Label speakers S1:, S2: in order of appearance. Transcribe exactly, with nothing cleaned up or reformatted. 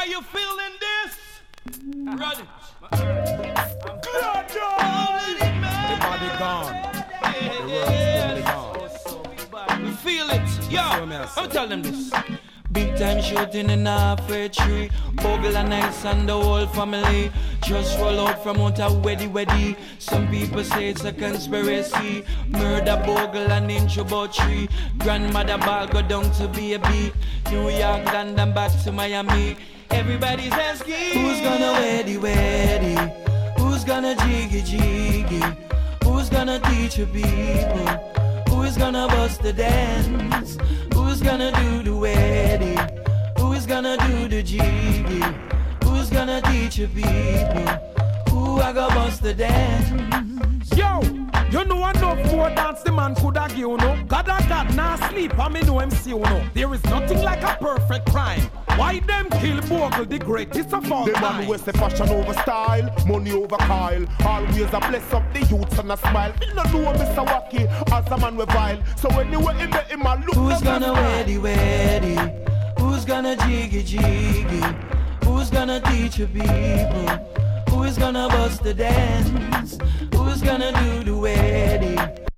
S1: Are you feeling this? Run it.
S2: Good job. The body gone. The world's totally gone.
S1: We feel it. Yo, I'm telling them this. Big time shooting in a fair tree. Bogle and Nice and the whole family just roll out from out a weddy weddy. Some people say it's a conspiracy. Murder Bogle and intro about tree. Grandmother ball go down to baby. New York, London, back to Miami. Everybody's asking, who's gonna weddy weddy? Who's gonna jiggy jiggy? Who's gonna teach the people? Who's gonna bust the dance? Who's gonna do the wedding? Who's gonna do the jiggy? Who's gonna teach the people? Who I go bust the dance?
S2: Yo, you know enough more dance the man coulda give you know. God a God nah sleep and me know him see you know. There is nothing like a perfect crime. Why them kill Bogle, the greatest of all
S3: the
S2: time?
S3: The man who wears the fashion over style, money over Kyle. Always a bless up the youths and a smile. Me no know Mister Wacky as a man we vile. So anyway in the him a look.
S1: Who's gonna weddy weddy? Who's gonna jiggy jiggy? Who's gonna teach the people? Who's gonna bust the dance? Who's gonna do the wedding?